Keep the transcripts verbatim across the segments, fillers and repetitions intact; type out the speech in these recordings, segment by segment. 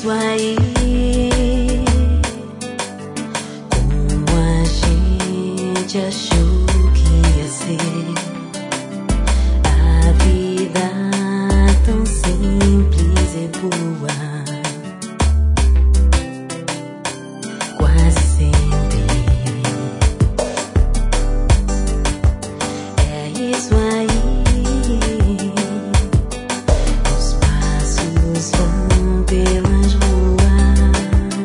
isso aí. Como a gente achou que ia ser a vida tão simples e boa. Quase sempre é isso aí. Os passos vão pelas ruas,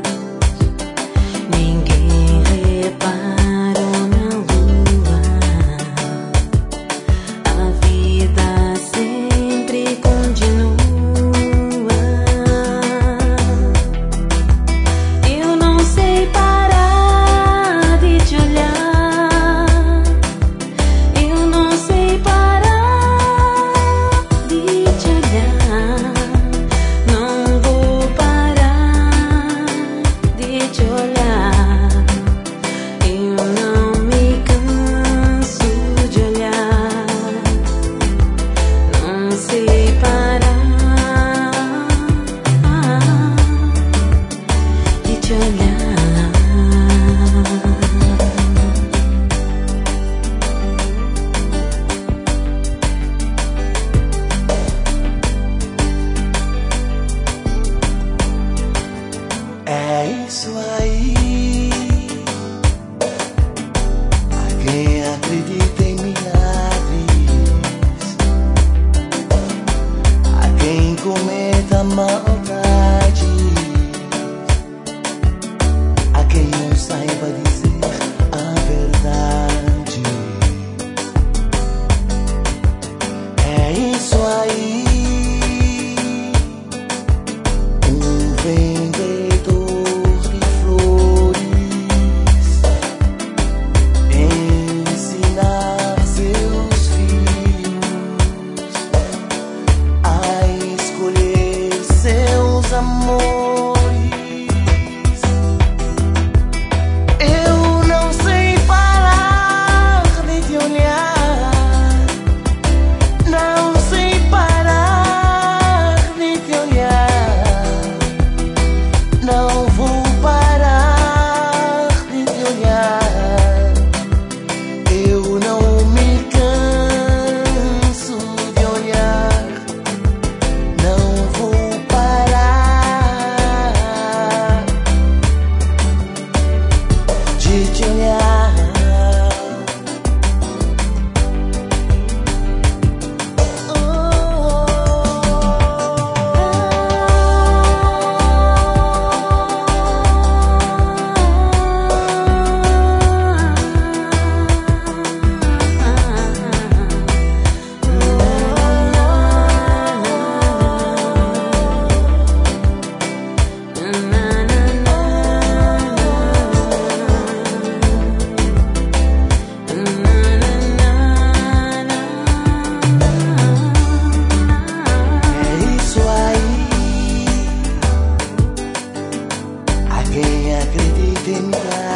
ninguém reparou na lua. A vida sempre continua. Eu não sei parar de te olhar. Eu não sei parar de te olhar. Não vou parar de te olhar. Eu não me canso de olhar. Não sei parar de te olhar. É isso aí. A quem acredita em milagres, a quem cometa maldade, a quem não saiba dizer a verdade. É isso aí. Um vendedor de flores ensinar seus filhos a escolher seus amores. Eu não sei parar de te olhar. Não sei parar de te olhar. Não vou parar de te olhar. Eu não me canso de olhar. Não vou parar de te olhar. É isso aí. A quem acredita em milagres,